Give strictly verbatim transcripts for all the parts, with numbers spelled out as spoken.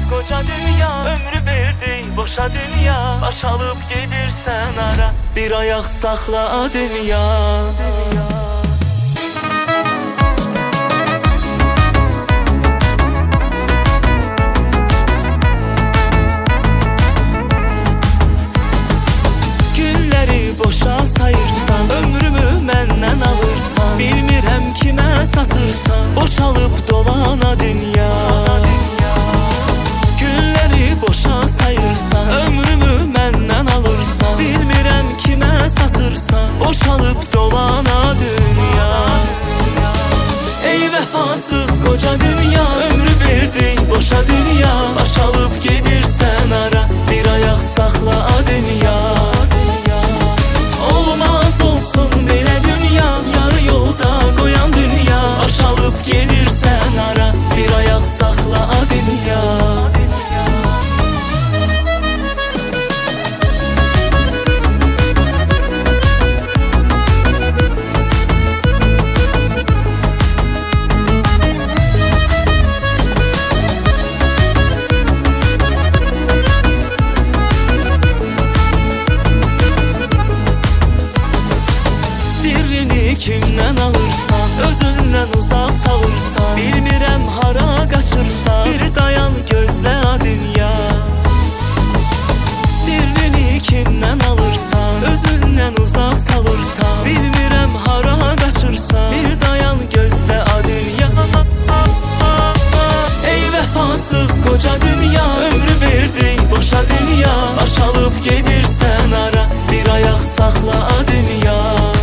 koca dünya, ömrü verdi boşa dünya. Baş alıp gelirsen ara, bir ayak sakla dünya. Günleri boşa sayırsan, ömrümü menden alırsan, bilmirəm kimə satırsan, boşalıp dolana dünya. Günleri boşa sayırsan, ömrümü menden alırsan, bilmirəm kimə satırsan, boşalıp dolana dünya. Ey vefasız koca dünya, ömrü verdi boşa dünya. Baş alıp gelirsen ara, bir ayak sakla dünya. Olmaz olsun belə dünya, yarı yolda koyan dünya. Baş alıp gelirsen ara, bir ayak sakla dünya. Kimden alırsan, özündən uzaq salırsan, bilmirəm hara qaçırsan, bir dayan gözlə dünya. Sirrini kimdən alırsan, özündən uzaq salırsan, bilmirəm hara qaçırsan, bir dayan gözlə dünya. Ey vefasız koca dünya, ömrü verdi boşa dünya. Baş alıp gelirsən ara, bir ayak sakla dünya.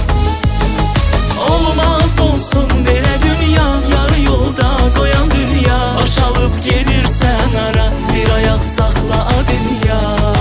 Olmaz olsun belə dünya, yarı yolda koyan dünya. Baş alıp gelirsen ara, bir ayak sakla dünya.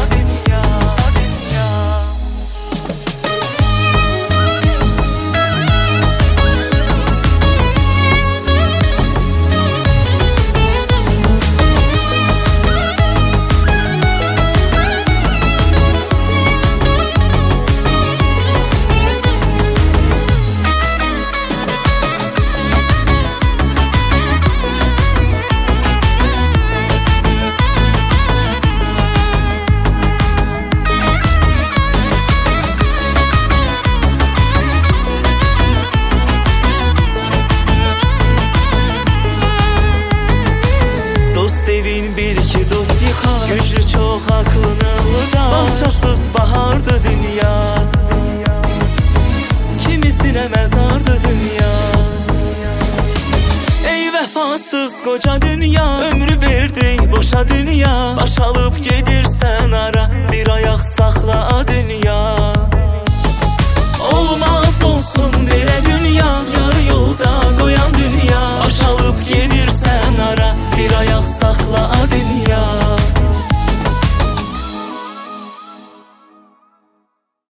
Güclü çok aklını da, bahçasız bahardı dünya. Kimisine mezardı dünya. Ey vefasız koca dünya, ömrü verdi boşa dünya. Baş alıp gelirsen ara, bir ayak sakla dünya. Olmaz olsun belə dünya, yarı yolda koyan dünya. Baş alıp gelirsen ara, bir ayak sakla dünya.